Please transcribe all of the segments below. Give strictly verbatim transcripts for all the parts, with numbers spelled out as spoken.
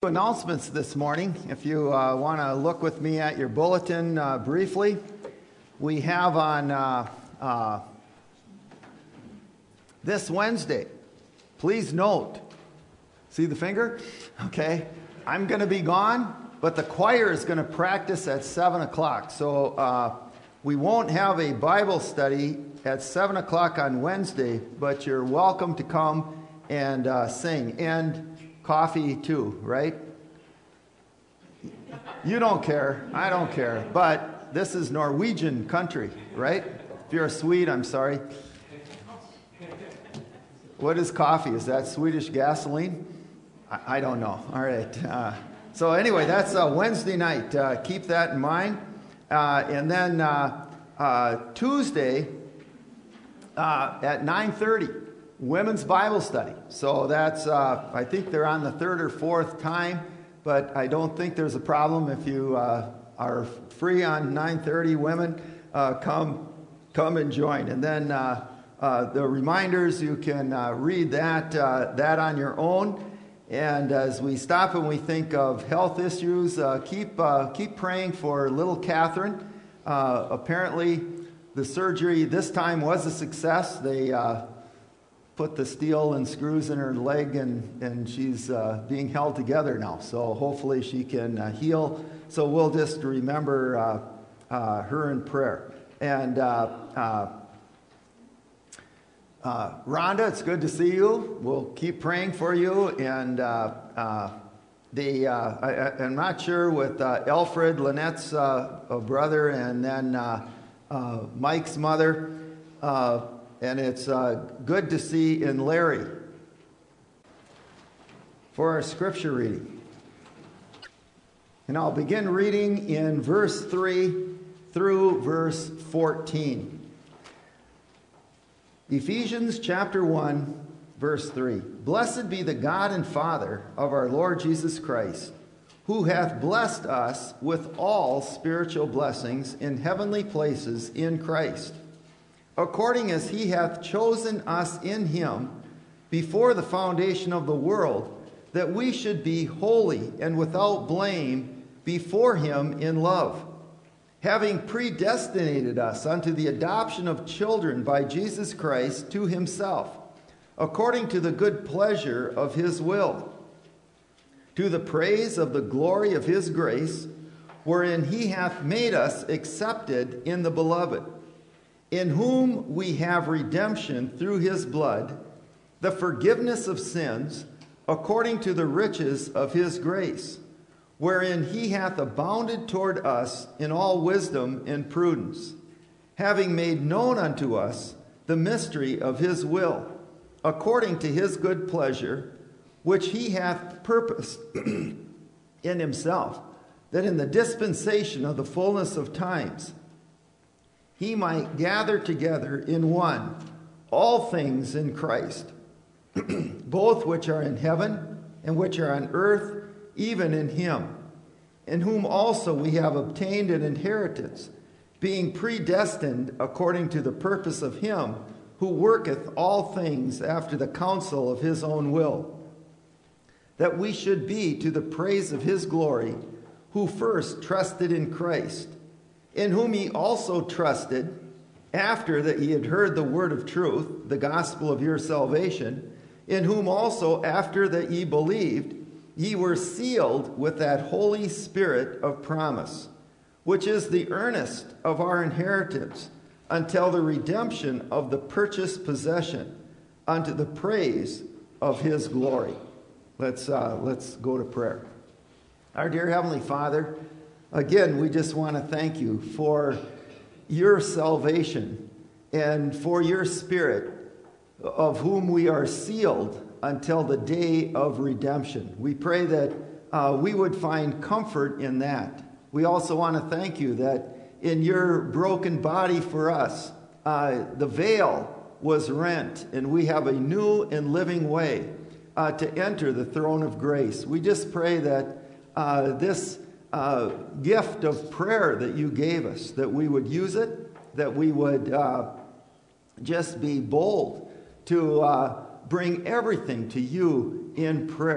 Announcements this morning. If you uh, want to look with me at your bulletin uh, briefly, we have on uh, uh, this Wednesday, please note, see the finger? Okay, I'm going to be gone, but the choir is going to practice at seven o'clock. So uh, we won't have a Bible study at seven o'clock on Wednesday, but you're welcome to come and uh, sing. And coffee too, right? You don't care. I don't care. But this is Norwegian country, right? If you're a Swede, I'm sorry. What is coffee? Is that Swedish gasoline? I, I don't know. All right. Uh, so anyway, that's uh, Wednesday night. Uh, keep that in mind. Uh, and then uh, uh, Tuesday uh, at nine thirty. Women's Bible study. So that's, uh, I think they're on the third or fourth time, but I don't think there's a problem if you uh, are free on nine thirty. Women, uh, come come and join. And then uh, uh, the reminders, you can uh, read that, uh, that on your own. And as we stop and we think of health issues, uh, keep, uh, keep praying for little Catherine. Uh, apparently, the surgery this time was a success. They uh, put the steel and screws in her leg, and, and she's uh, being held together now. So hopefully she can uh, heal. So we'll just remember uh, uh, her in prayer. And uh, uh, uh, Rhonda, it's good to see you. We'll keep praying for you. And uh, uh, the uh, I, I'm not sure with uh, Alfred, Lynette's uh, brother, and then uh, uh, Mike's mother. Uh, And it's uh, good to see in Larry for our scripture reading. And I'll begin reading in verse three through verse fourteen. Ephesians chapter one, verse three. Blessed be the God and Father of our Lord Jesus Christ, who hath blessed us with all spiritual blessings in heavenly places in Christ, according as he hath chosen us in him before the foundation of the world, that we should be holy and without blame before him in love, having predestinated us unto the adoption of children by Jesus Christ to himself, according to the good pleasure of his will, to the praise of the glory of his grace, wherein he hath made us accepted in the beloved, in whom we have redemption through his blood, the forgiveness of sins, according to the riches of his grace, wherein he hath abounded toward us in all wisdom and prudence, having made known unto us the mystery of his will, according to his good pleasure, which he hath purposed in himself, that in the dispensation of the fullness of times he might gather together in one all things in Christ, both which are in heaven and which are on earth, even in him, in whom also we have obtained an inheritance, being predestined according to the purpose of him who worketh all things after the counsel of his own will, that we should be to the praise of his glory, who first trusted in Christ, in whom ye also trusted, after that ye had heard the word of truth, the gospel of your salvation, in whom also after that ye believed, ye were sealed with that Holy Spirit of promise, which is the earnest of our inheritance, until the redemption of the purchased possession, unto the praise of his glory. Let's, uh, let's go to prayer. Our dear Heavenly Father, again, we just want to thank you for your salvation and for your Spirit, of whom we are sealed until the day of redemption. We pray that uh, we would find comfort in that. We also want to thank you that in your broken body for us, uh, the veil was rent, and we have a new and living way uh, to enter the throne of grace. We just pray that uh, this Uh, gift of prayer that you gave us, that we would use it, that we would uh, just be bold to uh, bring everything to you in prayer,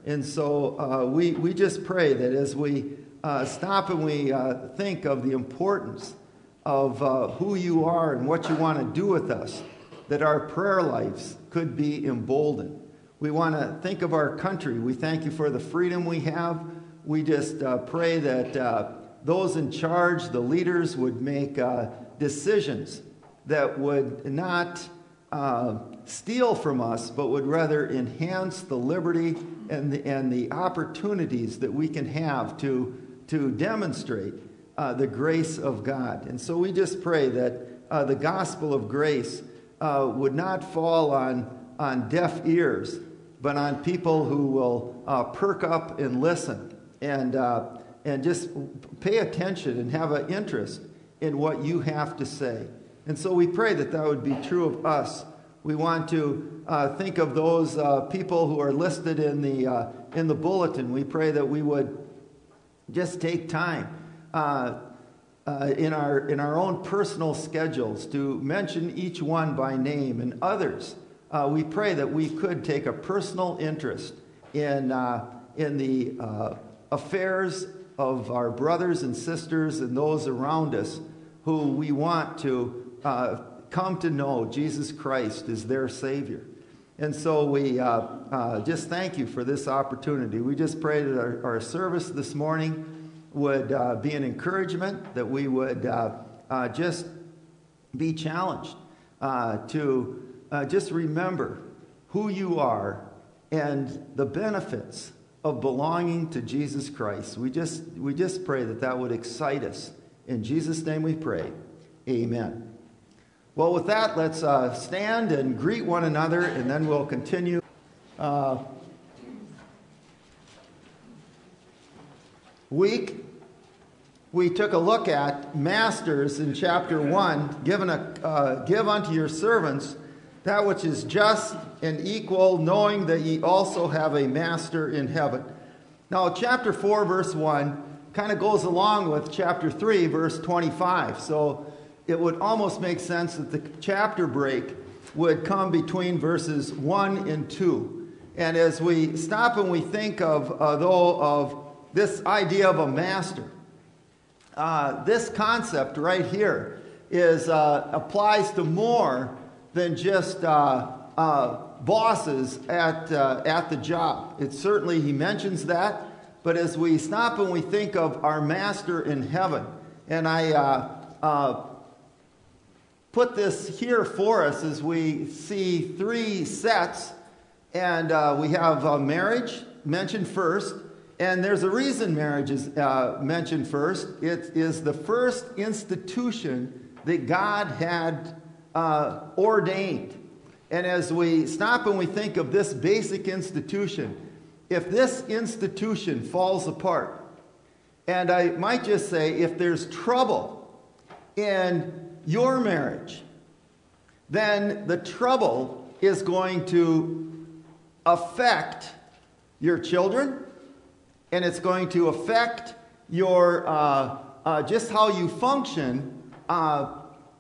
And so uh, we, we just pray that as we uh, stop and we uh, think of the importance of uh, who you are and what you want to do with us, that our prayer lives could be emboldened. We want to think of our country. We thank you for the freedom we have. We just uh, pray that uh, those in charge, the leaders, would make uh, decisions that would not uh, steal from us, but would rather enhance the liberty and the, and the opportunities that we can have to, to demonstrate uh, the grace of God. And so we just pray that uh, the gospel of grace uh, would not fall on, on deaf ears, but on people who will uh, perk up and listen and, uh, and just pay attention and have an interest in what you have to say. And so we pray that that would be true of us. We want to uh, think of those uh, people who are listed in the, uh, in the bulletin. We pray that we would just take time uh, uh, in, our, in our own personal schedules to mention each one by name, and others. Uh, we pray that we could take a personal interest in, uh, in the uh, affairs of our brothers and sisters and those around us who we want to uh, come to know Jesus Christ as their Savior. And so we uh, uh, just thank you for this opportunity. We just pray that our, our service this morning would uh, be an encouragement, that we would uh, uh, just be challenged uh, to uh, just remember who you are and the benefits of belonging to Jesus Christ. We just, we just pray that that would excite us. In Jesus' name we pray. Amen. Well, with that, let's uh, stand and greet one another, and then we'll continue. Uh, week, we took a look at masters in chapter one, given a, uh, give unto your servants that which is just and equal, knowing that ye also have a master in heaven. Now, chapter four, verse one, kind of goes along with chapter three, verse twenty-five. So it would almost make sense that the chapter break would come between verses one and two. And as we stop and we think of, uh, though, of this idea of a master, uh, this concept right here is uh, applies to more than just uh, uh, bosses at uh, at the job. It's certainly, he mentions that. But as we stop and we think of our master in heaven, and I uh, uh, put this here for us as we see three sets, and uh, we have uh, marriage mentioned first, and there's a reason marriage is uh, mentioned first. It is the first institution that God had uh, ordained. And as we stop and we think of this basic institution, if this institution falls apart, and I might just say, if there's trouble in your marriage, then the trouble is going to affect your children, and it's going to affect your uh, uh, just how you function uh,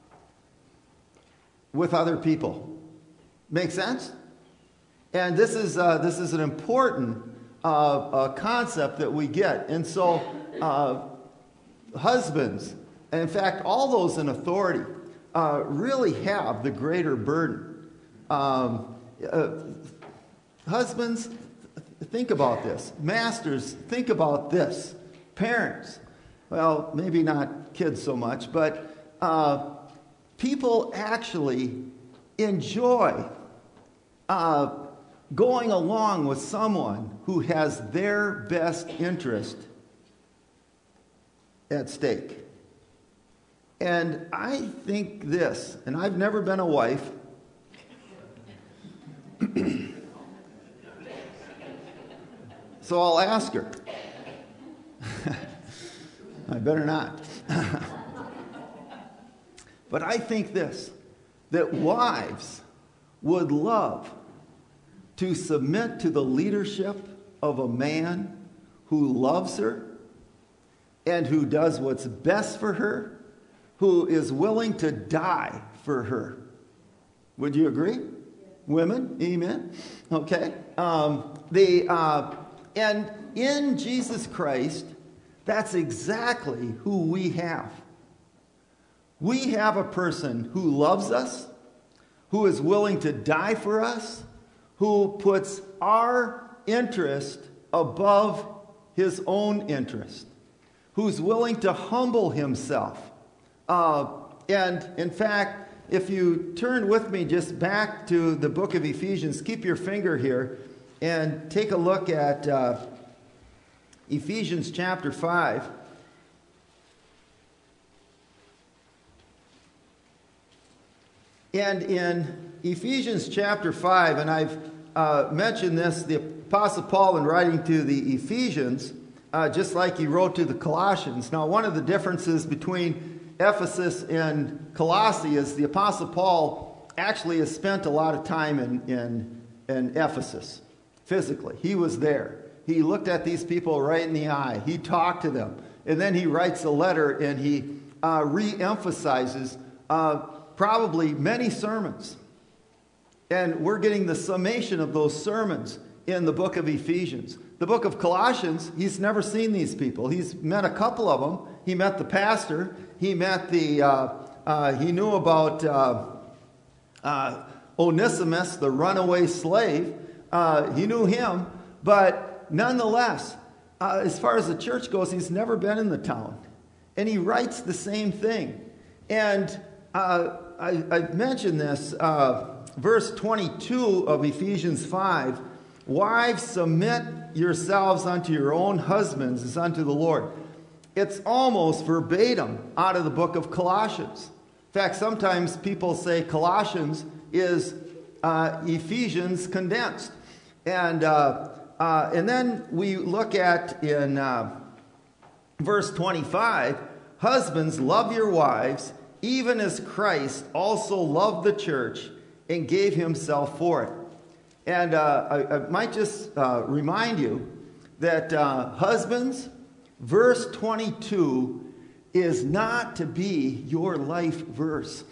with other people. Make sense? And this is uh, this is an important uh, uh, concept that we get. And so uh, husbands, and in fact, all those in authority, uh, really have the greater burden. Um, uh, husbands, think about this. Masters, think about this. Parents, well, maybe not kids so much, but uh, people actually enjoy uh, going along with someone who has their best interest at stake. And I think this, and I've never been a wife, so I'll ask her. I better not. But I think this, that wives would love to submit to the leadership of a man who loves her and who does what's best for her, who is willing to die for her. Would you agree? Women, amen? Okay. Um, the, uh, and in Jesus Christ, that's exactly who we have. We have a person who loves us, who is willing to die for us, who puts our interest above his own interest, who's willing to humble himself. Uh, and in fact, if you turn with me just back to the book of Ephesians, keep your finger here and take a look at uh, Ephesians chapter five. And in Ephesians chapter five, and I've uh, mentioned this, the Apostle Paul, in writing to the Ephesians, uh, just like he wrote to the Colossians. Now, one of the differences between Ephesus and Colossae is the Apostle Paul actually has spent a lot of time in, in, in Ephesus, physically. He was there. He looked at these people right in the eye. He talked to them. And then he writes a letter and he uh, re-emphasizes uh, probably many sermons. And we're getting the summation of those sermons in the book of Ephesians. The book of Colossians, he's never seen these people. He's met a couple of them. He met the pastor. He met the, uh, uh, he knew about uh, uh, Onesimus, the runaway slave. Uh, he knew him. But nonetheless, uh, as far as the church goes, he's never been in the town. And he writes the same thing. And uh, I, I've mentioned this, uh, verse twenty-two of Ephesians five, wives, submit yourselves unto your own husbands as unto the Lord. It's almost verbatim out of the book of Colossians. In fact, sometimes people say Colossians is uh, Ephesians condensed. And, uh, uh, and then we look at in uh, verse twenty-five, husbands, love your wives, even as Christ also loved the church and gave himself for it. And uh, I, I might just uh, remind you that uh, husbands, verse twenty-two is not to be your life verse.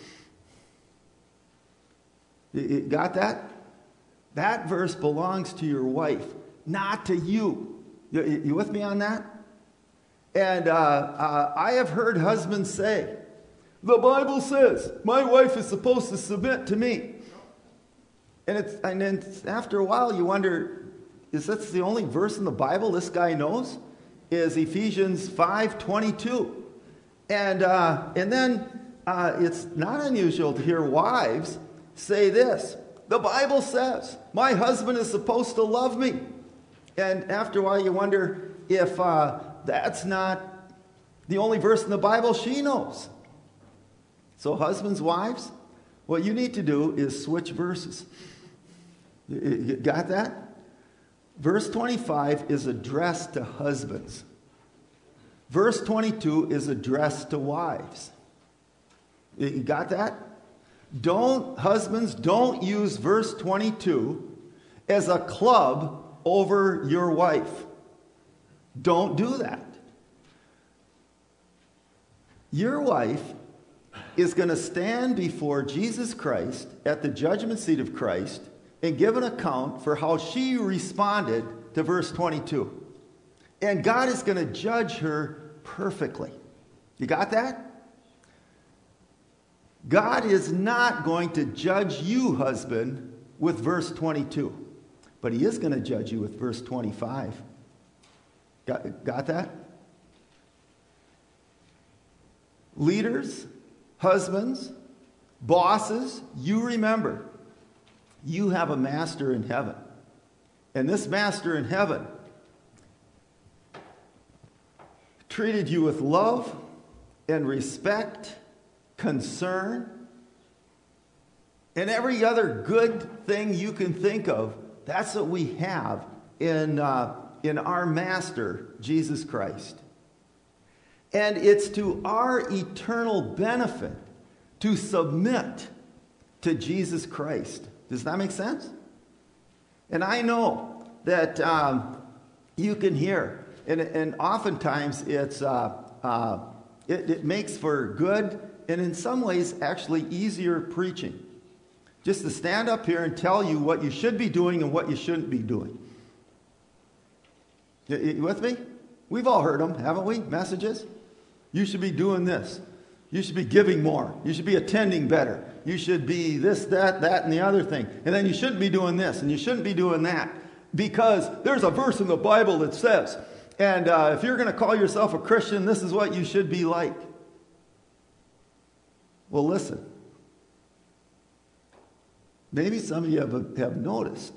You, you got that? That verse belongs to your wife, not to you. You, you with me on that? And uh, uh, I have heard husbands say, the Bible says my wife is supposed to submit to me. And it's and then after a while you wonder, is that the only verse in the Bible this guy knows? Is Ephesians five twenty-two. And uh, and then uh, it's not unusual to hear wives say this. The Bible says my husband is supposed to love me. And after a while you wonder if uh, that's not the only verse in the Bible she knows. So husbands, wives, what you need to do is switch verses. You got that? Verse twenty-five is addressed to husbands. Verse twenty-two is addressed to wives. You got that? Don't, husbands, don't use verse twenty-two as a club over your wife. Don't do that. Your wife is going to stand before Jesus Christ at the judgment seat of Christ and give an account for how she responded to verse twenty-two. And God is going to judge her perfectly. You got that? God is not going to judge you, husband, with verse twenty-two. But he is going to judge you with verse twenty-five. Got, got that? Leaders, husbands, bosses, you remember, you have a master in heaven. And this master in heaven treated you with love and respect, concern, and every other good thing you can think of. That's what we have in, uh, in our master, Jesus Christ. And it's to our eternal benefit to submit to Jesus Christ. Does that make sense? And I know that um, you can hear, and, and oftentimes it's uh, uh, it, it makes for good and in some ways actually easier preaching. Just to stand up here and tell you what you should be doing and what you shouldn't be doing. You, you with me? We've all heard them, haven't we? Messages. You should be doing this. You should be giving more. You should be attending better. You should be this, that, that, and the other thing. And then you shouldn't be doing this, and you shouldn't be doing that. Because there's a verse in the Bible that says, and uh, if you're going to call yourself a Christian, this is what you should be like. Well, listen. Maybe some of you have, have noticed.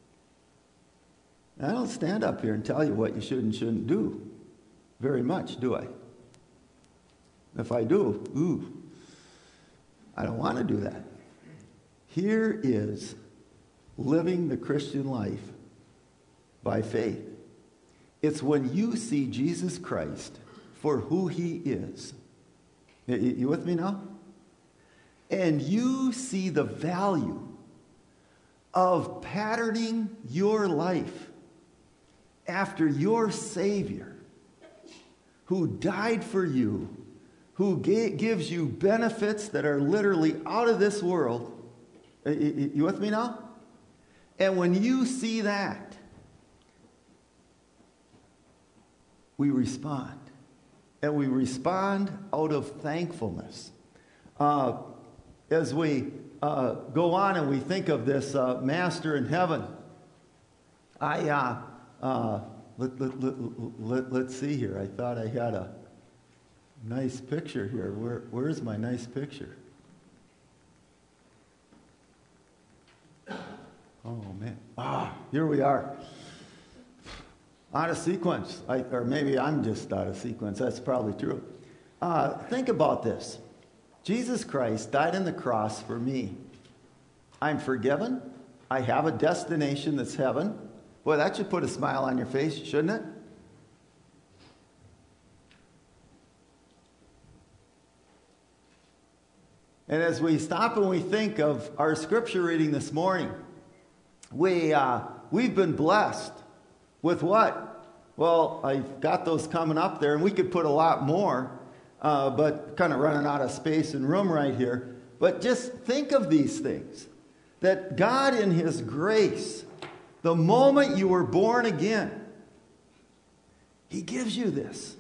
I don't stand up here and tell you what you should and shouldn't do very much, do I? If I do, ooh, I don't want to do that. Here is living the Christian life by faith. It's when you see Jesus Christ for who he is. You, you with me now? And you see the value of patterning your life after your Savior, who died for you, who ga- gives you benefits that are literally out of this world. You, you with me now? And when you see that, we respond. And we respond out of thankfulness. Uh, as we uh, go on and we think of this uh, Master in heaven, I, uh, uh, let, let, let, let, let's see here. I thought I had a nice picture here. Where, where's my nice picture? Oh, man. Ah, here we are. Out of sequence. I, or maybe I'm just out of sequence. That's probably true. Uh, think about this. Jesus Christ died on the cross for me. I'm forgiven. I have a destination that's heaven. Boy, that should put a smile on your face, shouldn't it? And as we stop and we think of our scripture reading this morning, we, uh, we've been blessed with what? Well, I've got those coming up there, and we could put a lot more, uh, but kind of running out of space and room right here. But just think of these things, that God in his grace, the moment you were born again, he gives you this.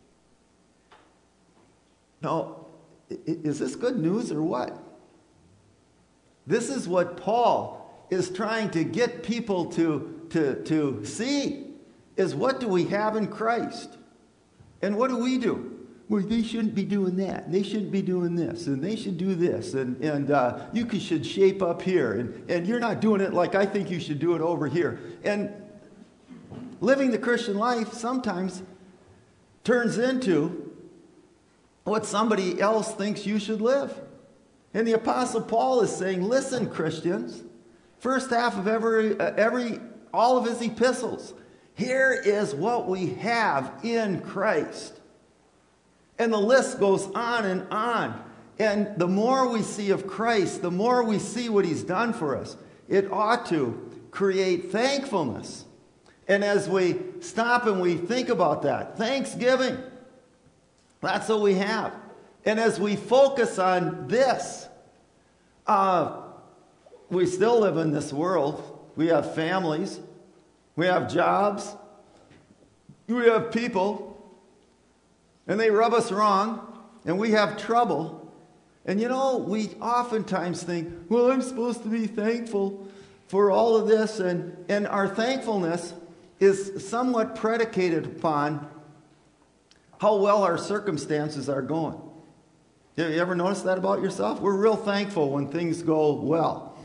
Now, is this good news or what? This is what Paul is trying to get people to, to, to see, is what do we have in Christ? And what do we do? Well, they shouldn't be doing that. They shouldn't be doing this. And they should do this. And, and uh, you could, should shape up here. And, and you're not doing it like I think you should do it over here. And living the Christian life sometimes turns into what somebody else thinks you should live. And the Apostle Paul is saying, listen, Christians, first half of every, uh, every, all of his epistles, here is what we have in Christ. And the list goes on and on. And the more we see of Christ, the more we see what he's done for us, it ought to create thankfulness. And as we stop and we think about that, thanksgiving, that's what we have. And as we focus on this, uh, we still live in this world. We have families. We have jobs. We have people. And they rub us wrong. And we have trouble. And you know, we oftentimes think, well, I'm supposed to be thankful for all of this. And, and our thankfulness is somewhat predicated upon how well our circumstances are going. Have you ever noticed that about yourself? We're real thankful when things go well.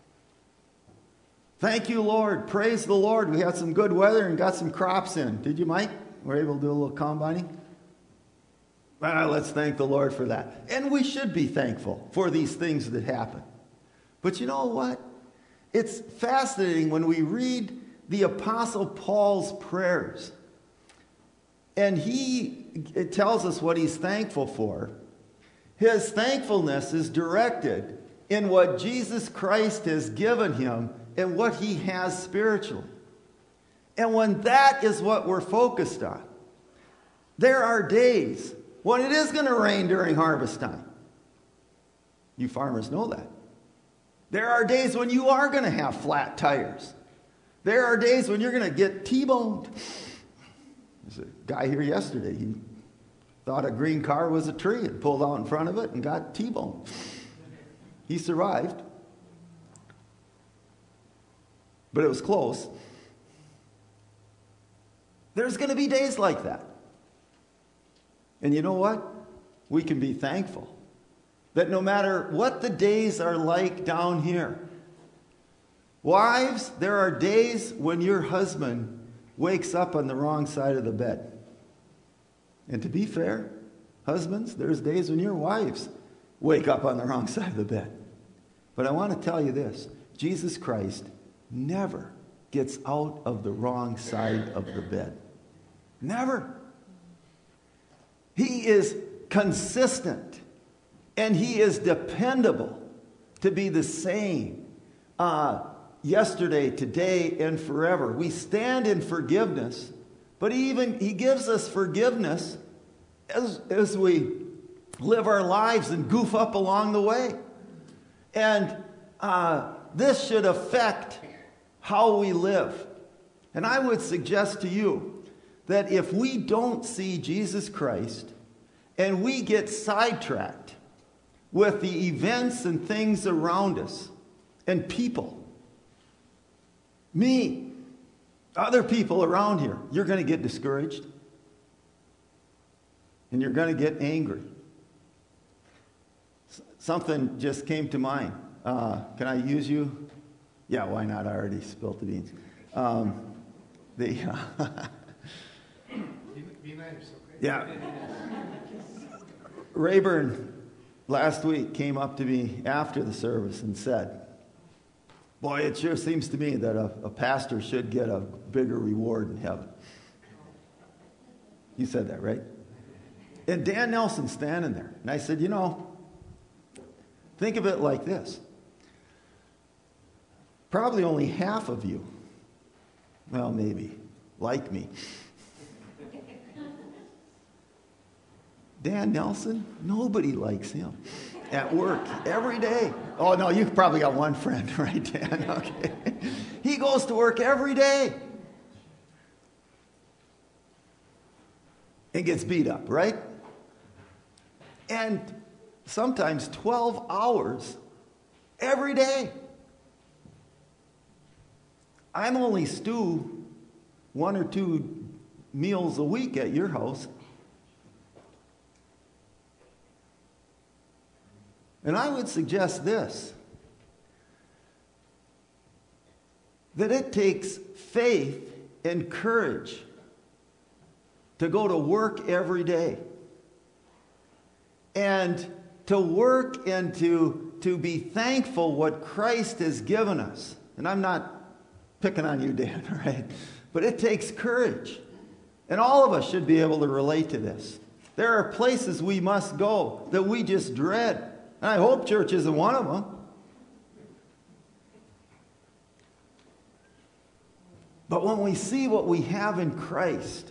Thank you, Lord. Praise the Lord. We had some good weather and got some crops in. Did you, Mike? We're able to do a little combining? Well, let's thank the Lord for that. And we should be thankful for these things that happen. But you know what? It's fascinating when we read the Apostle Paul's prayers. And he it tells us what he's thankful for. His thankfulness is directed in what Jesus Christ has given him and what he has spiritually. And when that is what we're focused on, there are days when it is going to rain during harvest time. You farmers know that. There are days when you are going to have flat tires. There are days when you're going to get T-boned. There's a guy here yesterday. He thought a green car was a tree and pulled out in front of it and got T-boned. He survived. But it was close. There's going to be days like that. And you know what? We can be thankful that no matter what the days are like down here, wives, there are days when your husband wakes up on the wrong side of the bed. And to be fair, husbands, there's days when your wives wake up on the wrong side of the bed. But I want to tell you this, Jesus Christ never gets out of the wrong side of the bed. Never. He is consistent and he is dependable to be the same uh, yesterday, today, and forever. We stand in forgiveness, but he even he gives us forgiveness as, as we live our lives and goof up along the way. And uh, this should affect how we live. And I would suggest to you that if we don't see Jesus Christ and we get sidetracked with the events and things around us and people, me, other people around here, you're going to get discouraged and you're going to get angry. S- something just came to mind. Uh, can I use you? Yeah, why not? I already spilt the beans. Um, the, uh, be, be nice, okay? Yeah. Rayburn last week came up to me after the service and said, boy, it sure seems to me that a, a pastor should get a bigger reward in heaven. You said that, right? And Dan Nelson's standing there. And I said, you know, think of it like this. Probably only half of you, well, maybe, like me. Dan Nelson, nobody likes him at work every day. Oh, no, you've probably got one friend, right, Dan? Okay. He goes to work every day and gets beat up, right? And sometimes twelve hours every day. I'm only stew one or two meals a week at your house. And I would suggest this, that it takes faith and courage to go to work every day. And to work and to, to be thankful what Christ has given us. And I'm not picking on you, Dan, right? But it takes courage. And all of us should be able to relate to this. There are places we must go that we just dread. And I hope church isn't one of them. But when we see what we have in Christ,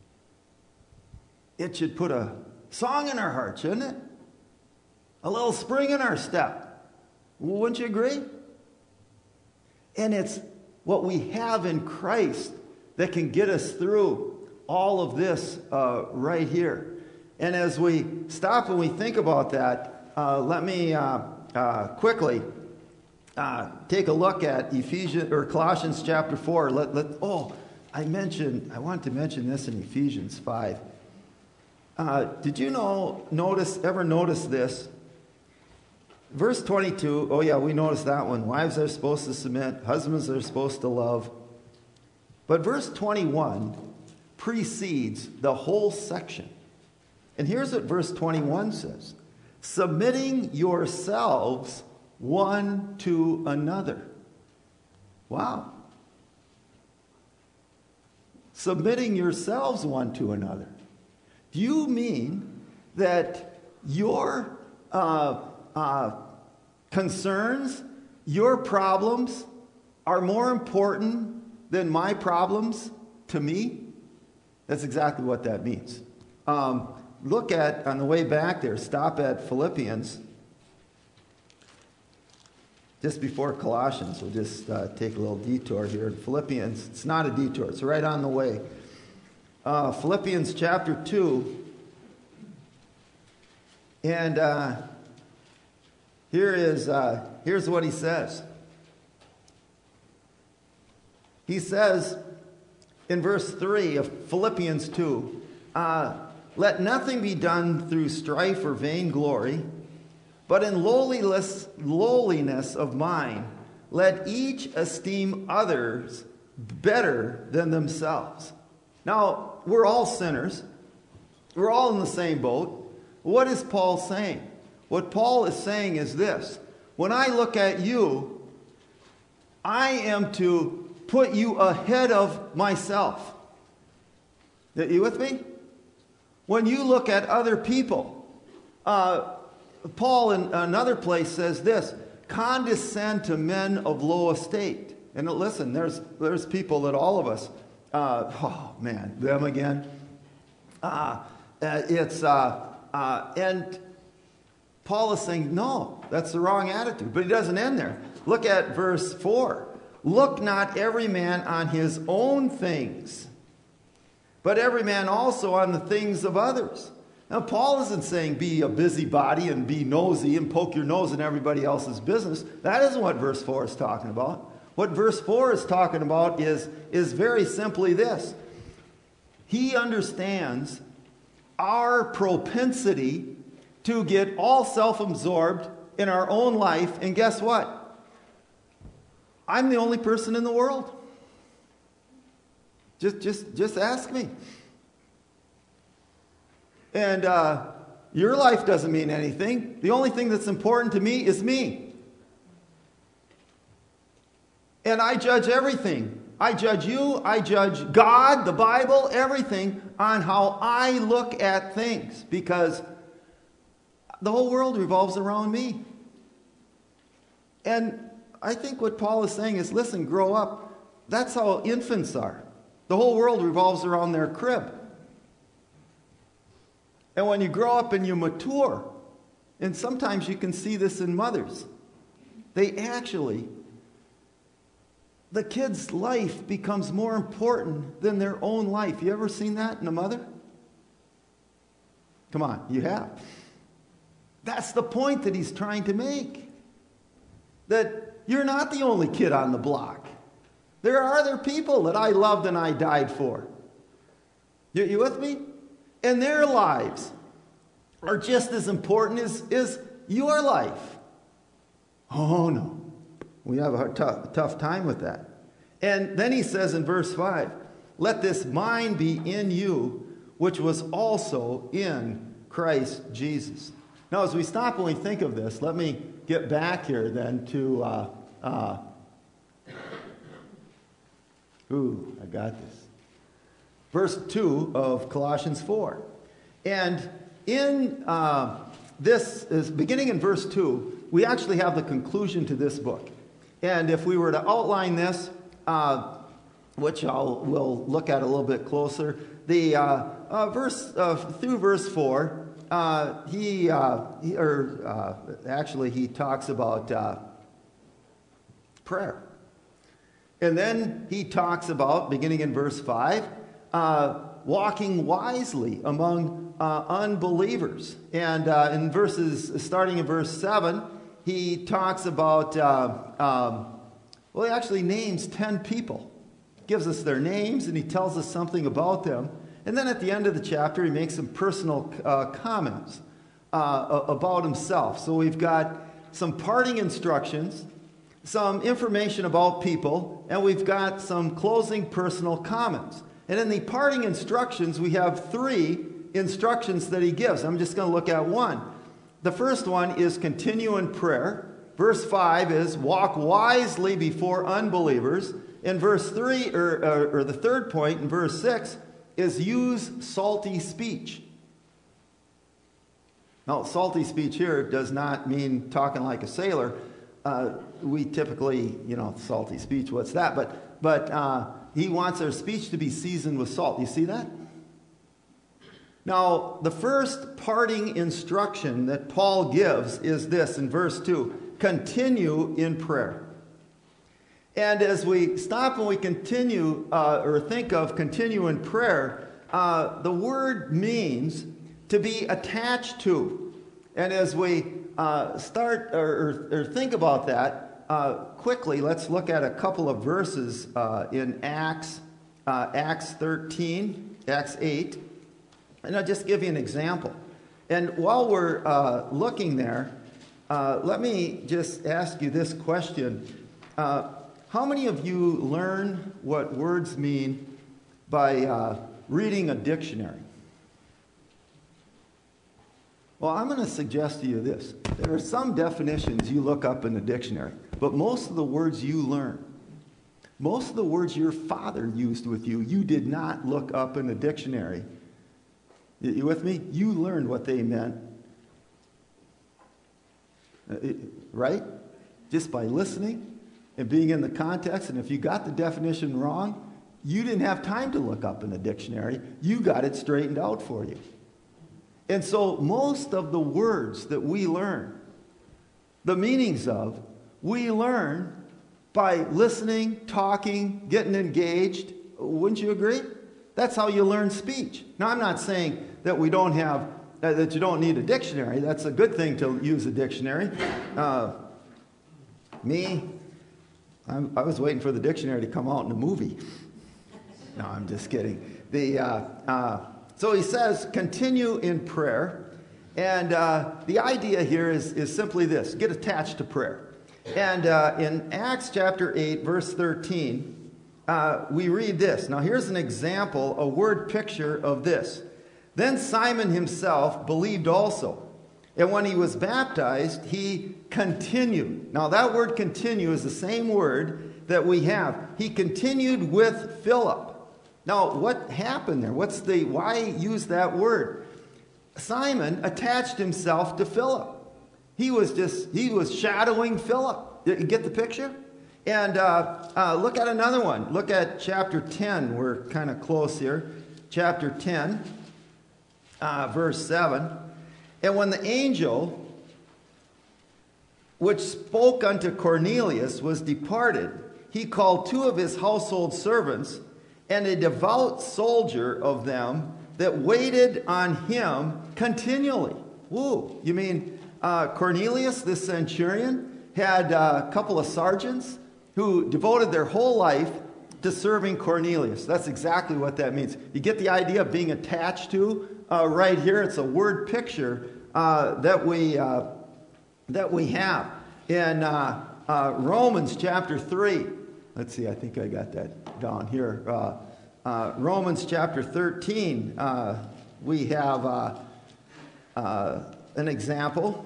it should put a song in our heart, shouldn't it? A little spring in our step. Wouldn't you agree? And it's what we have in Christ that can get us through all of this uh, right here. And as we stop and we think about that, uh, let me uh, uh, quickly uh, take a look at Ephesians or Colossians chapter four. Let, let, oh, I mentioned I want to mention this in Ephesians five. Uh, did you know? Notice ever notice this? Verse twenty-two, oh yeah, we noticed that one. Wives are supposed to submit, husbands are supposed to love. But verse twenty-one precedes the whole section. And here's what verse twenty-one says. Submitting yourselves one to another. Wow. Submitting yourselves one to another. Do you mean that your uh, Uh, concerns, your problems are more important than my problems to me? That's exactly what that means. Um, look at, on the way back there, stop at Philippians, just before Colossians. We'll just uh, take a little detour here. Philippians, it's not a detour, it's right on the way. uh, Philippians chapter two. And uh, here is uh, here's what he says. He says in verse three of Philippians two, uh, let nothing be done through strife or vainglory, but in lowliness, lowliness of mind, let each esteem others better than themselves. Now, we're all sinners. We're all in the same boat. What is Paul saying? What Paul is saying is this. When I look at you, I am to put you ahead of myself. Are you with me? When you look at other people, uh, Paul in another place says this, condescend to men of low estate. And listen, there's there's people that all of us, uh, oh man, them again. Uh, uh, it's uh, uh, and Paul is saying, no, that's the wrong attitude. But he doesn't end there. Look at verse four. Look not every man on his own things, but every man also on the things of others. Now, Paul isn't saying be a busybody and be nosy and poke your nose in everybody else's business. That isn't what verse four is talking about. What verse four is talking about is, is very simply this. He understands our propensity to get all self-absorbed in our own life. And guess what? I'm the only person in the world. Just, just, just ask me. And uh, your life doesn't mean anything. The only thing that's important to me is me. And I judge everything. I judge you, I judge God, the Bible, everything on how I look at things. Because the whole world revolves around me. And I think what Paul is saying is, listen, grow up. That's how infants are. The whole world revolves around their crib. And when you grow up and you mature, and sometimes you can see this in mothers, they actually, the kid's life becomes more important than their own life. You ever seen that in a mother? Come on, you have. That's the point that he's trying to make. That you're not the only kid on the block. There are other people that I loved and I died for. You, you with me? And their lives are just as important as, as your life. Oh, no. We have a tough, tough time with that. And then he says in verse five, let this mind be in you, which was also in Christ Jesus. Now, as we stop and we think of this, let me get back here then to... Uh, uh, ooh, I got this. Verse two of Colossians four. And in uh, this, is beginning in verse two, we actually have the conclusion to this book. And if we were to outline this, uh, which I'll we'll look at a little bit closer, the uh, uh, verse uh, through verse four, uh, he, uh, he or uh, actually he talks about uh, prayer, and then he talks about, beginning in verse five, uh, walking wisely among uh, unbelievers, and uh, in verses starting in verse seven. He talks about, uh, um, well, he actually names ten people. Gives us their names, and he tells us something about them. And then at the end of the chapter, he makes some personal uh, comments uh, about himself. So we've got some parting instructions, some information about people, and we've got some closing personal comments. And in the parting instructions, we have three instructions that he gives. I'm just going to look at one. The first one is continue in prayer. Verse five is walk wisely before unbelievers. In verse three, or, or, or the third point in verse six, is use salty speech. Now, salty speech here does not mean talking like a sailor. Uh, we typically, you know, salty speech, what's that? But, but uh, he wants our speech to be seasoned with salt. You see that? Now, the first parting instruction that Paul gives is this in verse two. Continue in prayer. And as we stop and we continue, uh, or think of continue in prayer, uh, the word means to be attached to. And as we uh, start or, or, or think about that, uh, quickly, let's look at a couple of verses uh, in Acts, uh, Acts thirteen, Acts eight. And I'll just give you an example. And while we're uh, looking there, uh, let me just ask you this question. Uh, how many of you learn what words mean by uh, reading a dictionary? Well, I'm going to suggest to you this. There are some definitions you look up in the dictionary, but most of the words you learn, most of the words your father used with you, you did not look up in the dictionary. You with me? You learned what they meant, right? Just by listening and being in the context. And if you got the definition wrong, you didn't have time to look up in the dictionary. You got it straightened out for you. And so most of the words that we learn, the meanings of, we learn by listening, talking, getting engaged. Wouldn't you agree? That's how you learn speech. Now, I'm not saying that we don't have, uh, that you don't need a dictionary. That's a good thing to use a dictionary. Uh, me, I'm, I was waiting for the dictionary to come out in a movie. No, I'm just kidding. The uh, uh, so he says, continue in prayer. And uh, the idea here is, is simply this: get attached to prayer. And uh, in Acts chapter eight, verse thirteen, Uh, we read this. Now, here's an example, a word picture of this. Then Simon himself believed also. And when he was baptized, he continued. Now, that word continue is the same word that we have. He continued with Philip. Now, what happened there? What's the, why use that word? Simon attached himself to Philip. He was just, he was shadowing Philip. You get the picture? And uh, uh, look at another one. Look at chapter ten. We're kind of close here. Chapter ten, uh, verse seven. And when the angel which spoke unto Cornelius was departed, he called two of his household servants and a devout soldier of them that waited on him continually. Woo! You mean uh, Cornelius, this centurion, had uh, a couple of sergeants who devoted their whole life to serving Cornelius. That's exactly what that means. You get the idea of being attached to uh, right here. It's a word picture uh, that we uh, that we have in uh, uh, Romans chapter three. Let's see. I think I got that down here. Uh, uh, Romans chapter thirteen. Uh, we have uh, uh, an example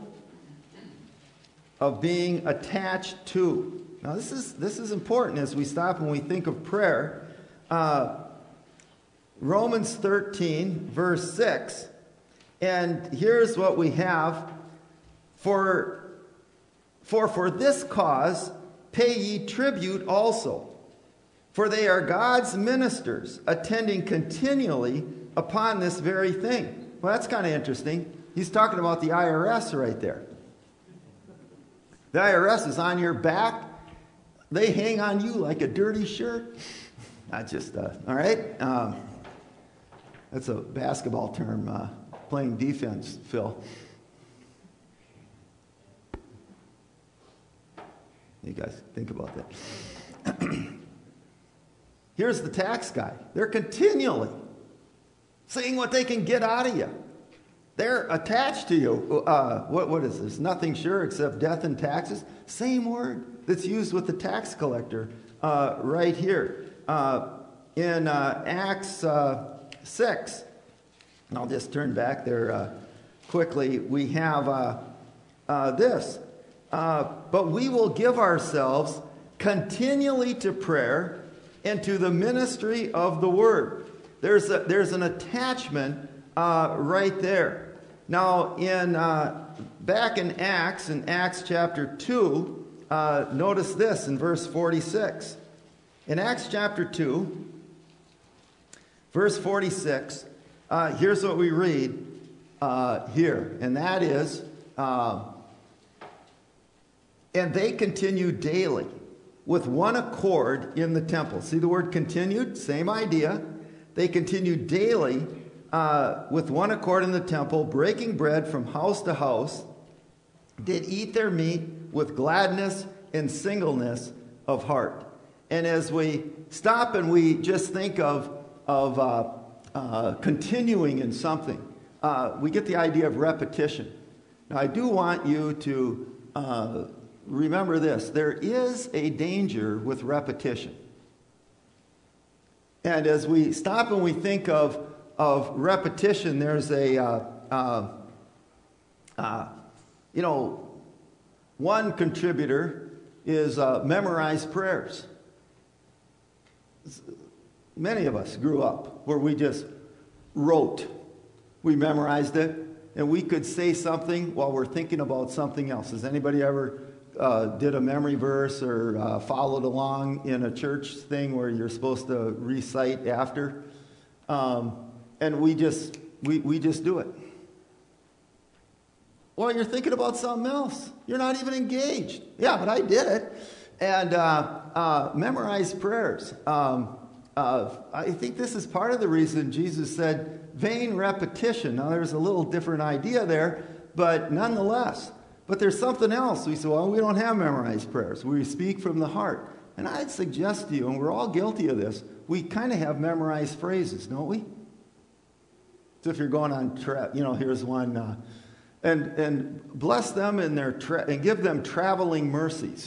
of being attached to. Now, this is this is important as we stop and we think of prayer. Uh, Romans thirteen, verse six. And here's what we have. For, for for this cause pay ye tribute also, for they are God's ministers, attending continually upon this very thing. Well, that's kind of interesting. He's talking about the I R S right there. The I R S is on your back. They hang on you like a dirty shirt. Not just, uh, all right? Um, that's a basketball term, uh, playing defense, Phil. You guys think about that. Here's the tax guy. They're continually seeing what they can get out of you. They're attached to you. Uh, what, what is this? Nothing sure except death and taxes. Same word that's used with the tax collector uh, right here. Uh, in uh, Acts uh, six, and I'll just turn back there uh, quickly, we have uh, uh, this. Uh, but we will give ourselves continually to prayer and to the ministry of the word. There's, a, there's an attachment Uh, right there. Now, in uh, back in Acts, in Acts chapter two, uh, notice this in verse forty-six. In Acts chapter two, verse forty-six, uh, here's what we read uh, here, and that is, uh, and they continued daily with one accord in the temple. See the word continued? Same idea. they continued daily uh, with one accord in the temple, breaking bread from house to house, did eat their meat with gladness and singleness of heart. And as we stop and we just think of, of uh, uh, continuing in something, uh, we get the idea of repetition. Now, I do want you to uh, remember this. There is a danger with repetition. And as we stop and we think of, of repetition, there's a, uh, uh, uh, you know, one contributor is uh, memorize prayers. Many of us grew up where we just wrote. We memorized it, and we could say something while we're thinking about something else. Has anybody ever uh, did a memory verse or uh, followed along in a church thing where you're supposed to recite after? Um, and we just we, we just do it. Well, you're thinking about something else. You're not even engaged. Yeah, but I did it. And uh, uh, memorize prayers. Um, uh, I think this is part of the reason Jesus said vain repetition. Now, there's a little different idea there, but nonetheless. But there's something else. We say, well, we don't have memorized prayers. We speak from the heart. And I'd suggest to you, and we're all guilty of this, we kind of have memorized phrases, don't we? So if you're going on, tra- you know, here's one. Uh, and and bless them in their tra- and give them traveling mercies.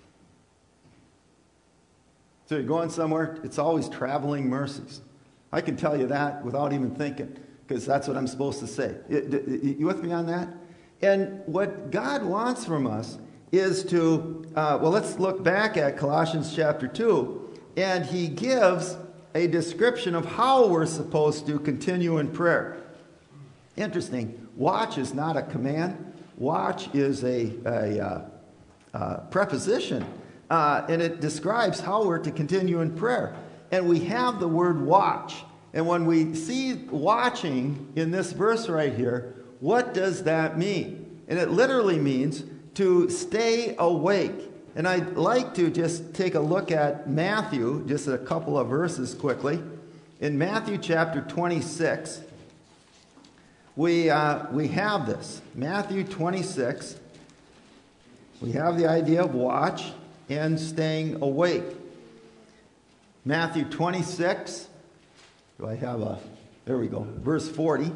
So you're going somewhere, it's always traveling mercies. I can tell you that without even thinking, because that's what I'm supposed to say. You with me on that? And what God wants from us is to, uh, well, let's look back at Colossians chapter two, and he gives a description of how we're supposed to continue in prayer. Interesting. Watch is not a command. Watch is a, a uh, uh, preposition. Uh, and it describes how we're to continue in prayer. And we have the word watch. And when we see watching in this verse right here, what does that mean? And it literally means to stay awake. And I'd like to just take a look at Matthew, just a couple of verses quickly. In Matthew chapter twenty-six, we, uh, we have this. Matthew twenty-six, we have the idea of watch and staying awake. Matthew twenty-six, do I have a, there we go, verse forty.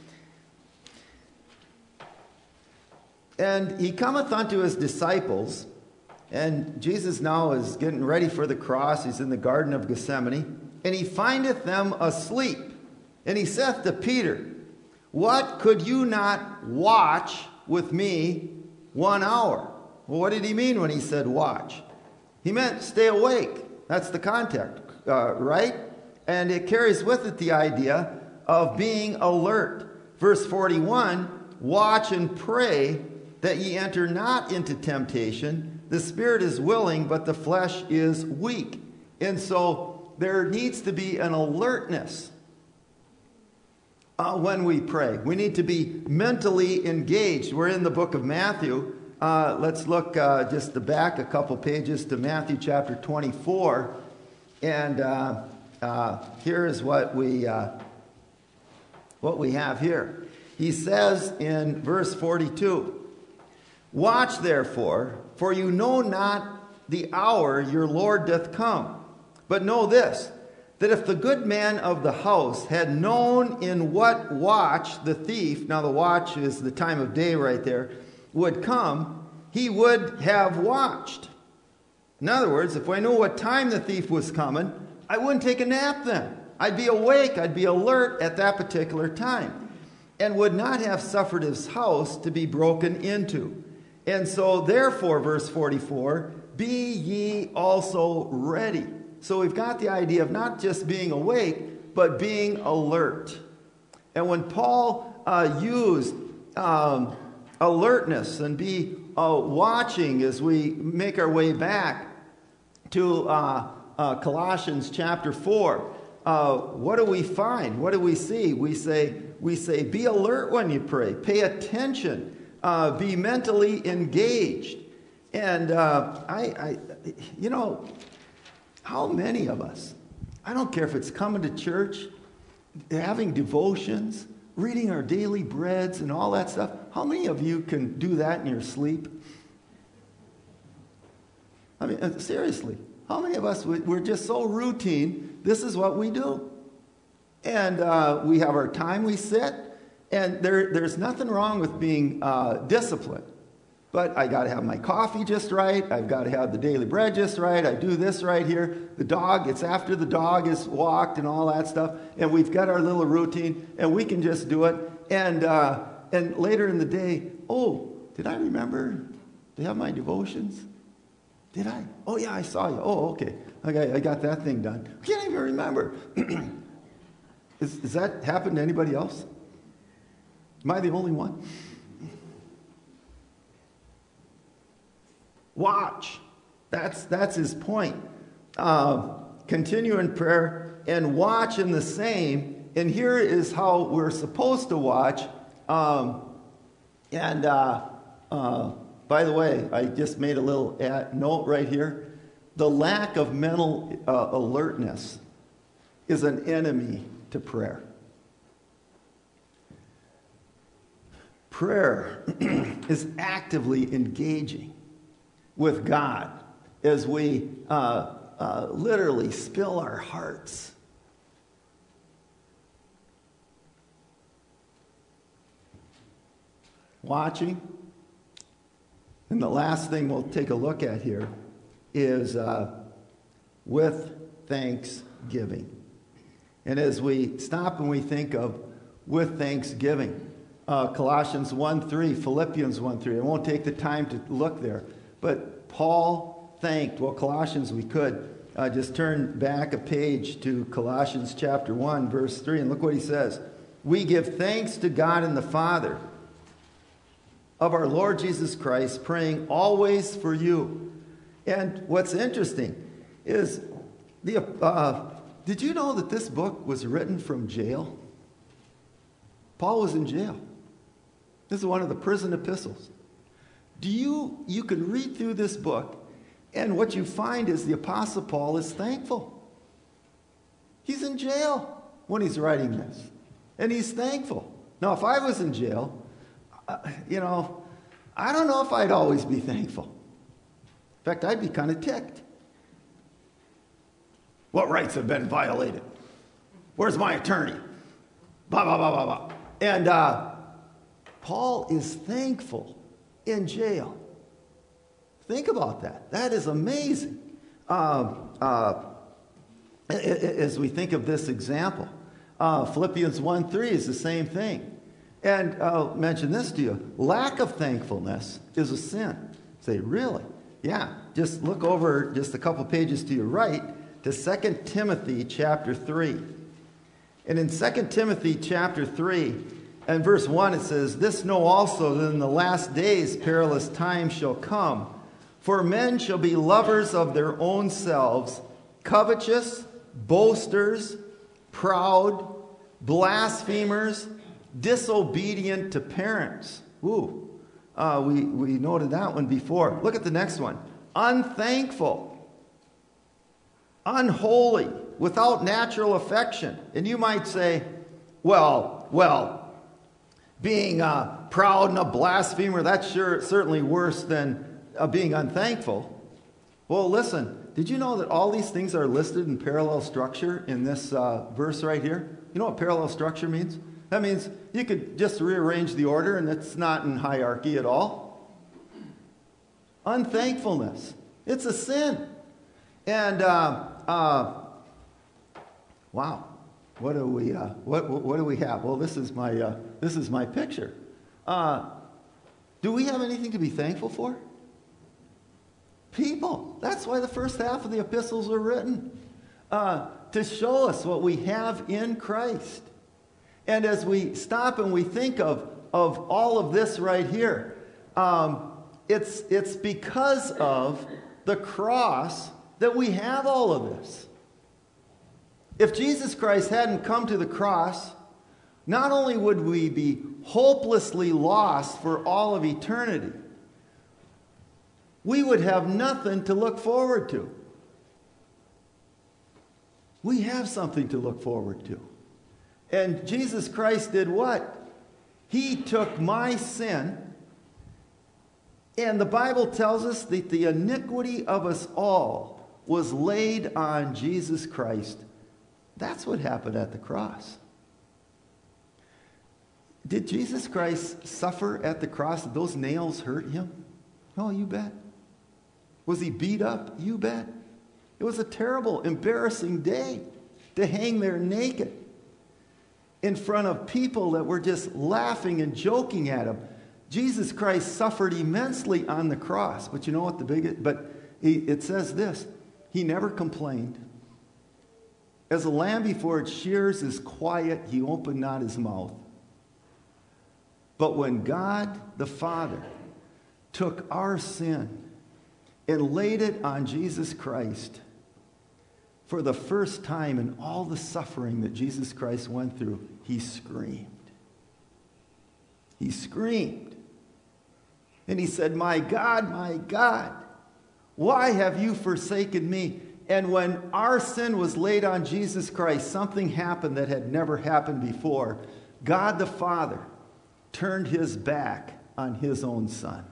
And he cometh unto his disciples, and Jesus now is getting ready for the cross. He's in the Garden of Gethsemane, and he findeth them asleep. And he saith to Peter, what, could you not watch with me one hour? Well, what did he mean when he said watch? He meant stay awake. That's the context, uh, right? And it carries with it the idea of being alert. Verse forty-one, watch and pray that ye enter not into temptation. The spirit is willing, but the flesh is weak. And so there needs to be an alertness uh, when we pray. We need to be mentally engaged. We're in the book of Matthew. Uh, let's look uh, just the back a couple pages to Matthew chapter twenty-four. And uh, uh, here is what we, uh, what we have here. He says in verse forty-two, watch therefore, for you know not the hour your Lord doth come. But know this, that if the good man of the house had known in what watch the thief, now the watch is the time of day right there, would come, he would have watched. In other words, if I knew what time the thief was coming, I wouldn't take a nap then. I'd be awake, I'd be alert at that particular time, and would not have suffered his house to be broken into. And so, therefore, verse forty-four, be ye also ready. So we've got the idea of not just being awake, but being alert. And when Paul uh, used um, alertness and be uh, watching as we make our way back to uh, uh, Colossians chapter four, uh, what do we find? What do we see? We say, we say, be alert when you pray. Pay attention. Uh, be mentally engaged. And uh, I, I, you know, how many of us, I don't care if it's coming to church having devotions, reading our daily breads and all that stuff. How many of you can do that in your sleep? I mean, uh, seriously, how many of us, we- we're just so routine, this is what we do. And uh, we have our time we sit, and there, there's nothing wrong with being uh, disciplined. But I got to have my coffee just right. I've got to have the daily bread just right. I do this right here. The dog, it's after the dog is walked and all that stuff. And we've got our little routine, and we can just do it. And uh, and later in the day, oh, did I remember to have my devotions? Did I? Oh, yeah, I saw you. Oh, okay. Okay, I got that thing done. I can't even remember. is, does that happen to anybody else? Am I the only one? Watch. That's, that's his point. Uh, continue in prayer and watch in the same. And here is how we're supposed to watch. Um, and uh, uh, by the way, I just made a little ad- note right here. The lack of mental uh, alertness is an enemy to prayer. Prayer is actively engaging with God as we uh, uh, literally spill our hearts. Watching. And the last thing we'll take a look at here is uh, with thanksgiving. And as we stop and we think of with thanksgiving, uh, Colossians one three, Philippians one three, I won't take the time to look there. But Paul thanked, well, Colossians we could. Uh, just turn back a page to Colossians chapter one, verse three, and look what he says. We give thanks to God and the Father of our Lord Jesus Christ, praying always for you. And what's interesting is, the uh, did you know that this book was written from jail? Paul was in jail. This is one of the prison epistles. Do you, you can read through this book, and what you find is the Apostle Paul is thankful. He's in jail when he's writing this, and he's thankful. Now, if I was in jail, uh, you know, I don't know if I'd always be thankful. In fact, I'd be kind of ticked. What rights have been violated? Where's my attorney? Blah, blah, blah, blah, blah. And uh, Paul is thankful in jail. Think about that. That is amazing. Uh, uh, as we think of this example, uh, Philippians one three is the same thing. And I'll mention this to you. Lack of thankfulness is a sin. Say, really? Yeah. Just look over just a couple pages to your right to Second Timothy chapter three. And in Second Timothy chapter three, and verse one, it says, This know also that in the last days perilous times shall come. For men shall be lovers of their own selves, covetous, boasters, proud, blasphemers, disobedient to parents. Ooh, uh, we, we noted that one before. Look at the next one. Unthankful, unholy, without natural affection. And you might say, well, well, being uh, proud and a blasphemer, that's sure certainly worse than uh, being unthankful. Well, listen, did you know that all these things are listed in parallel structure in this uh, verse right here? You know what parallel structure means? That means you could just rearrange the order and it's not in hierarchy at all. Unthankfulness. It's a sin. And, uh, uh, wow, what do we, uh, what, what do we have? Well, this is my, uh, this is my picture. Uh, do we have anything to be thankful for? People. That's why the first half of the epistles were written. Uh, to show us what we have in Christ. And as we stop and we think of, of all of this right here, um, it's, it's because of the cross that we have all of this. If Jesus Christ hadn't come to the cross, not only would we be hopelessly lost for all of eternity, we would have nothing to look forward to. We have something to look forward to. And Jesus Christ did what? He took my sin, and the Bible tells us that the iniquity of us all was laid on Jesus Christ. That's what happened at the cross. Did Jesus Christ suffer at the cross? Did those nails hurt him? Oh, you bet. Was he beat up? You bet. It was a terrible, embarrassing day to hang there naked in front of people that were just laughing and joking at him. Jesus Christ suffered immensely on the cross. But you know what the biggest, but he, it says this, he never complained. As a lamb before its shears is quiet, he opened not his mouth. But when God the Father took our sin and laid it on Jesus Christ, for the first time in all the suffering that Jesus Christ went through, he screamed. He screamed. And he said, "My God, my God, why have you forsaken me?" And when our sin was laid on Jesus Christ, something happened that had never happened before. God the Father turned his back on his own Son.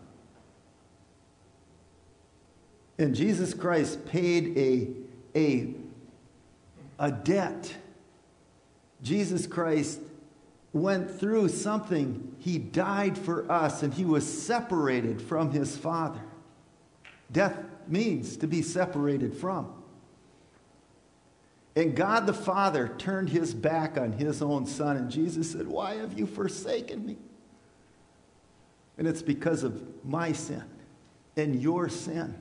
And Jesus Christ paid a, a, a debt. Jesus Christ went through something. He died for us, and he was separated from his Father. Death means to be separated from. And God the Father turned his back on his own Son, and Jesus said, "Why have you forsaken me?" And it's because of my sin and your sin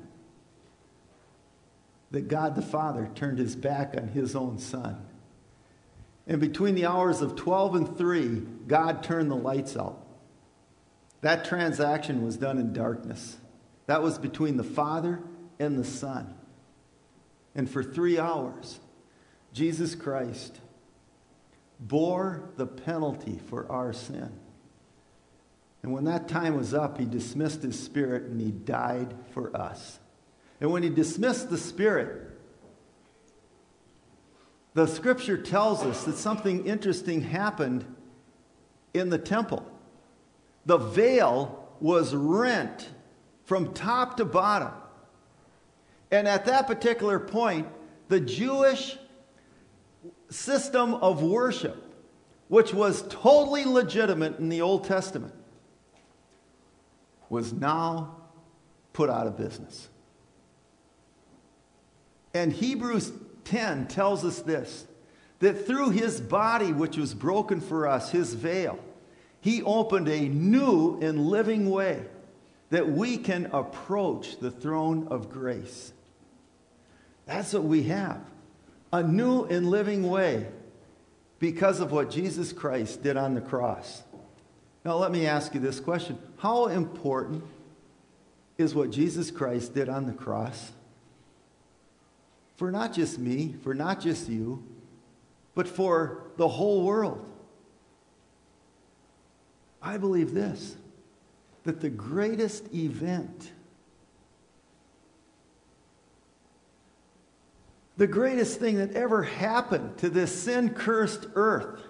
that God the Father turned his back on his own Son. And between the hours of twelve and three, God turned the lights out. That transaction was done in darkness. That was between the Father and the Son. And for three hours, Jesus Christ bore the penalty for our sin. And when that time was up, he dismissed his spirit and he died for us. And when he dismissed the spirit, the scripture tells us that something interesting happened in the temple. The veil was rent from top to bottom. And at that particular point, the Jewish system of worship, which was totally legitimate in the Old Testament, was now put out of business. And Hebrews ten tells us this, that through his body, which was broken for us, his veil, he opened a new and living way that we can approach the throne of grace. That's what we have. A new and living way because of what Jesus Christ did on the cross. Now let me ask you this question. How important is what Jesus Christ did on the cross? For not just me, for not just you, but for the whole world. I believe this, that the greatest event, the greatest thing that ever happened to this sin-cursed earth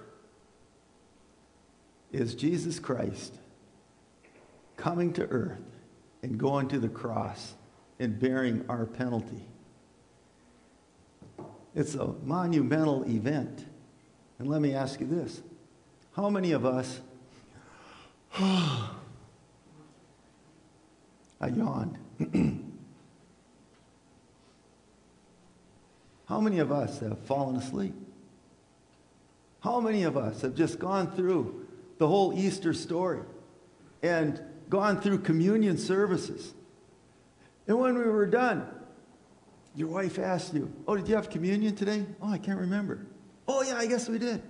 is Jesus Christ coming to earth and going to the cross and bearing our penalty. It's a monumental event. And let me ask you this. How many of us... I yawned. How many of us have fallen asleep? How many of us have just gone through the whole Easter story and gone through communion services? And when we were done, your wife asked you, "Oh, did you have communion today?" "Oh, I can't remember." "Oh, yeah, I guess we did."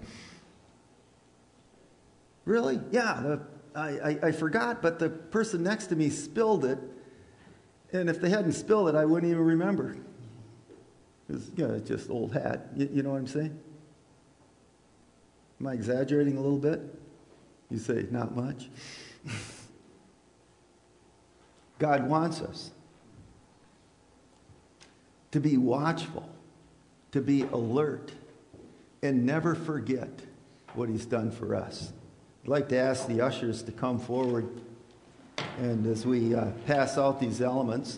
"Really?" "Yeah, the, I, I, I forgot, but the person next to me spilled it. And if they hadn't spilled it, I wouldn't even remember." Because, you know, it's just old hat. You, you know what I'm saying? Am I exaggerating a little bit? You say, not much. God wants us to be watchful, to be alert, and never forget what he's done for us. I'd like to ask the ushers to come forward, and as we uh, pass out these elements,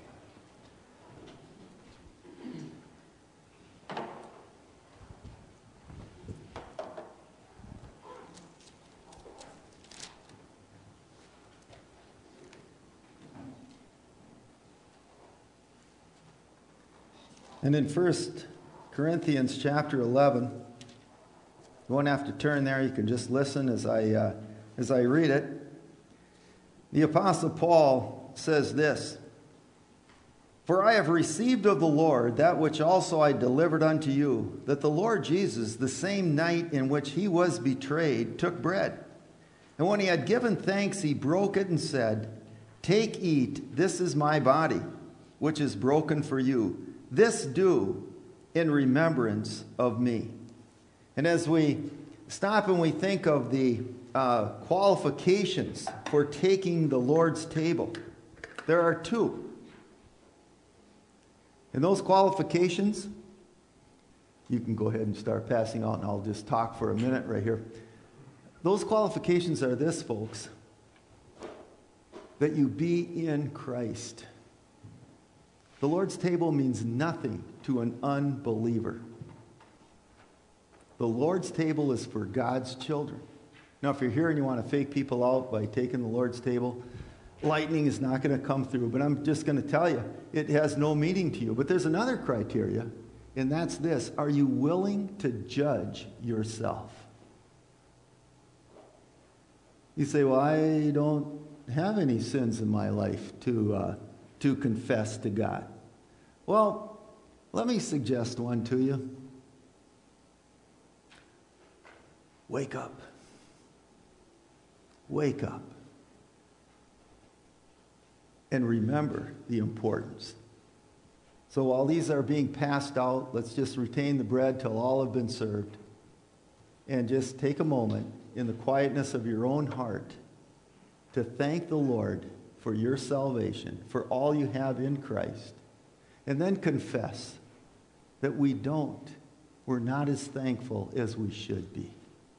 and in First Corinthians chapter eleven, you won't have to turn there. You can just listen as I uh, as I read it. The Apostle Paul says this: "For I have received of the Lord that which also I delivered unto you, that the Lord Jesus, the same night in which he was betrayed, took bread. And when he had given thanks, he broke it and said, 'Take, eat, this is my body, which is broken for you. This do in remembrance of me.'" And as we stop and we think of the uh, qualifications for taking the Lord's table, there are two. And those qualifications, you can go ahead and start passing out, and I'll just talk for a minute right here. Those qualifications are this, folks: that you be in Christ. The Lord's table means nothing to an unbeliever. The Lord's table is for God's children. Now, if you're here and you want to fake people out by taking the Lord's table, lightning is not going to come through. But I'm just going to tell you, it has no meaning to you. But there's another criteria, and that's this: are you willing to judge yourself? You say, "Well, I don't have any sins in my life to uh, to confess to God." Well, let me suggest one to you. Wake up. Wake up. And remember the importance. So while these are being passed out, let's just retain the bread till all have been served. And just take a moment in the quietness of your own heart to thank the Lord for your salvation, for all you have in Christ. And then confess that we don't, we're not as thankful as we should be.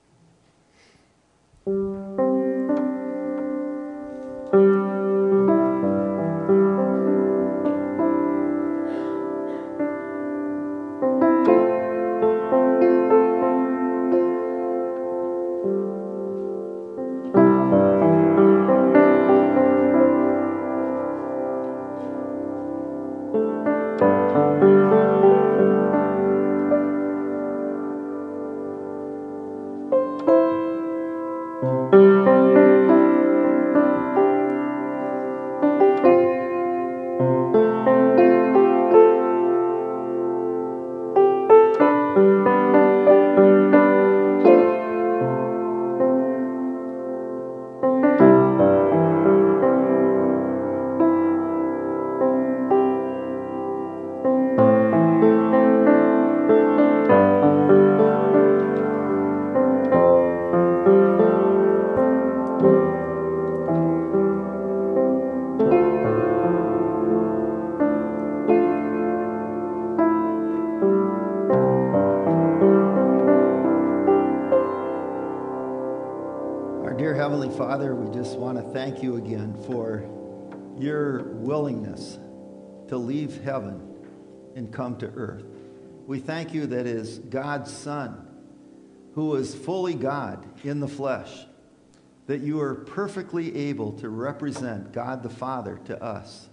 Father, we just want to thank you again for your willingness to leave heaven and come to earth. We thank you that is God's Son, who is fully God in the flesh, that you are perfectly able to represent God the Father to us.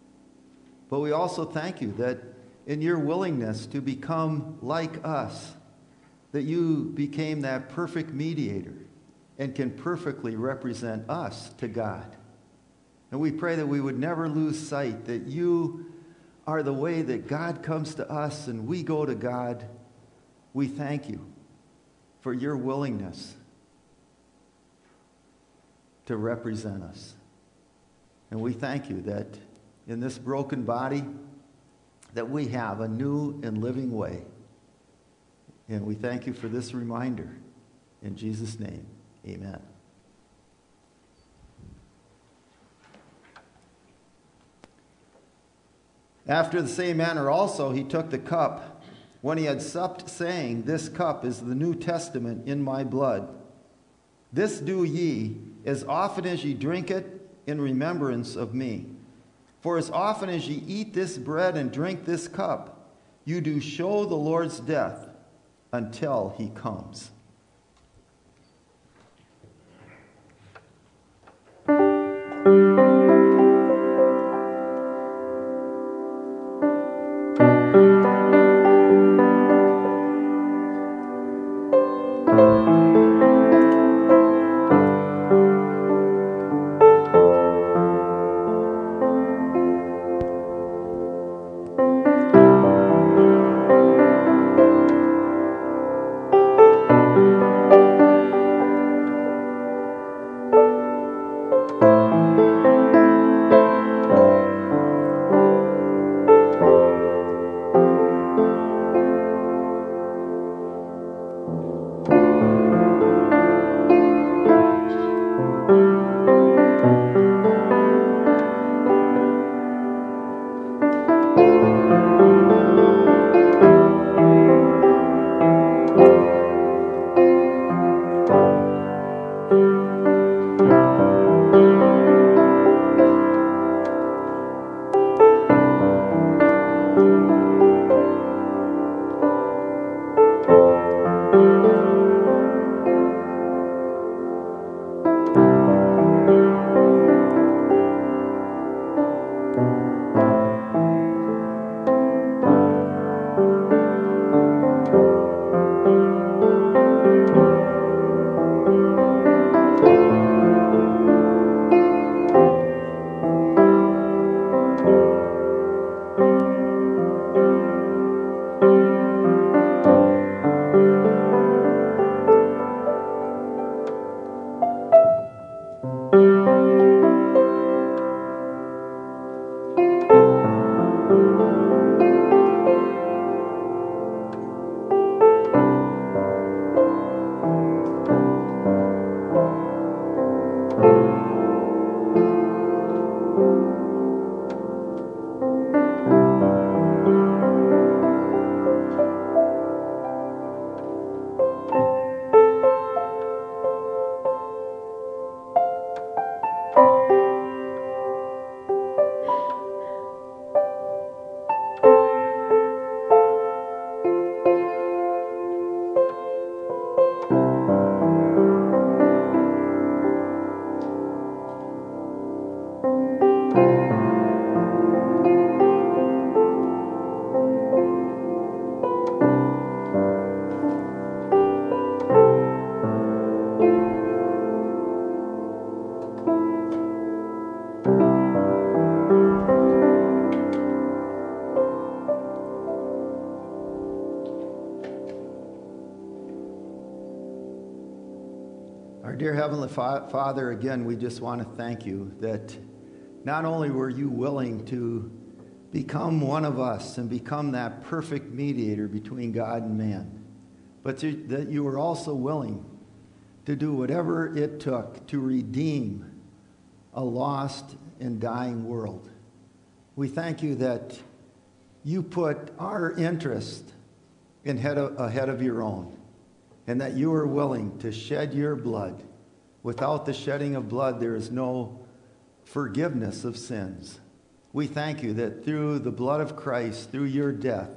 But we also thank you that in your willingness to become like us, that you became that perfect mediator and can perfectly represent us to God. And we pray that we would never lose sight that you are the way that God comes to us and we go to God. We thank you for your willingness to represent us. And we thank you that in this broken body that we have a new and living way. And we thank you for this reminder. In Jesus' name, amen. After the same manner also he took the cup, when he had supped, saying, This cup is the New Testament in my blood. This do ye, as often as ye drink it, in remembrance of me. For as often as ye eat this bread and drink this cup, you do show the Lord's death until he comes. Our dear Heavenly Fa- Father, again, we just want to thank you that not only were you willing to become one of us and become that perfect mediator between God and man, but to, that you were also willing to do whatever it took to redeem a lost and dying world. We thank you that you put our interest in head of, ahead of your own, and that you are willing to shed your blood. Without the shedding of blood, there is no forgiveness of sins. We thank you that through the blood of Christ, through your death,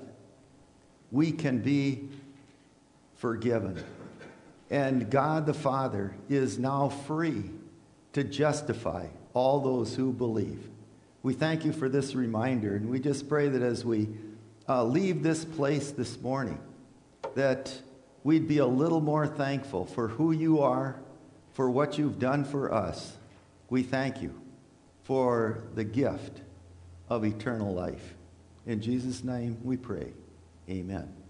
we can be forgiven. And God the Father is now free to justify all those who believe. We thank you for this reminder, and we just pray that as we uh, leave this place this morning, that we'd be a little more thankful for who you are, for what you've done for us. We thank you for the gift of eternal life. In Jesus' name we pray. Amen.